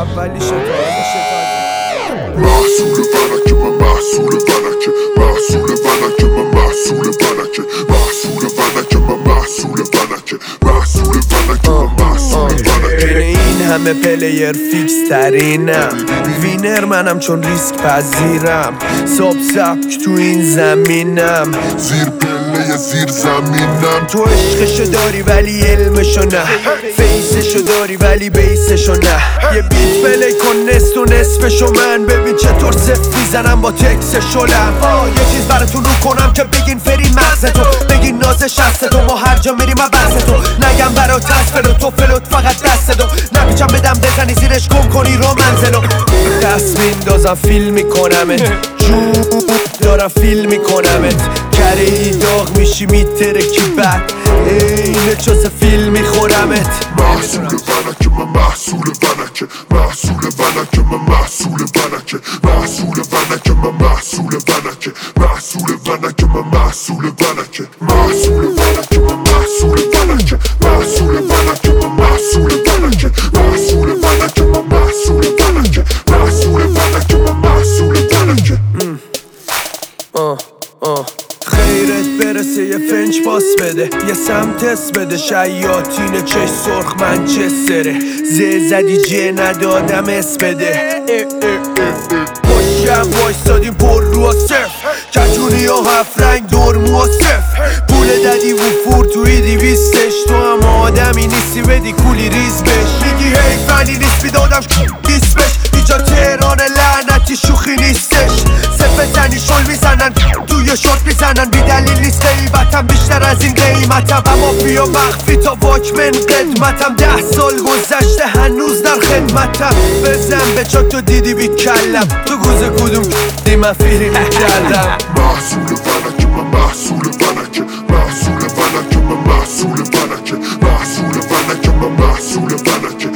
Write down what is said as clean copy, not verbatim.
اولیشه تا محصول فلکه من محصول فلکه محصول فلکه من محصول فلکه محصول فلکه من محصول فلکه محصول فلکه من محصول فلکه. بین این همه پلیر فیکس ترینم، وینر منم چون ریسک پذیرم، صبح سبک تو این زمینم، زیر پله زیر زمینم. تو عشقشو داری ولی علمشو نه، فیسشو داری ولی بیسشو نه. یه بیت پلی کن نصف و نصفشو من، ببین چطور صفت میزنم با تکس شلم. یه چیز براتون رو کنم که بگین فرین مغز تو، بگین ناز شست تو، ما هر جا میریم بحث تو، نگم برا تصفلو تو فلوت فقط دست دو، نپیچم بدم بزنی زیرش گم کنی رو منزلو. دست میندازم فیلم میکنمت، جون دارم فیلم میکنمت، کره ای داغ میشی میترکی بد، اینه چوز فیلم میخورمت. محصول فلکه من محصول فلکه محصول فلکه من محصول فلکه محصول فلکه من محصول فلکه محصول فلکه من محصول فلکه محصول فلکه من محصول فلکه محصول فلکه من محصول فلکه محصول فلکه من محصول فلکه محصول فلکه من محصول فلکه. خیرت برسه یه فنج پاس بده، یه سمت اس بده، شیاطینه چش سرخ منچستره، زدی جه ندادم اس بده. پشم وایستادیم پر رو و صف، کتونی و هفت رنگ درمو و صف، پول دادی وفور توی 200ش، تو هم آدمی نیستی بدی کولی ریز بش، میگی حیفنی نیست بیدادم دیس بش، اینجا تهران لعنتی شوخی نیستش، صف بزنی شل میزنن توی شورت میزنن، بی دلیل نیست قیمتم بیشتر از این قیمتم، اما بیا مخفی تا واکمن قدمتم، 10 سال گذشته هنوز در خدمتم، بزن به چا تو دیدی بی کلم، تو گوزه کدوم دی من فیری میکردم. محصول فلکه من محصول فلکه محصول فلکه من محصول فلکه محصول فلکه من محصول فلکه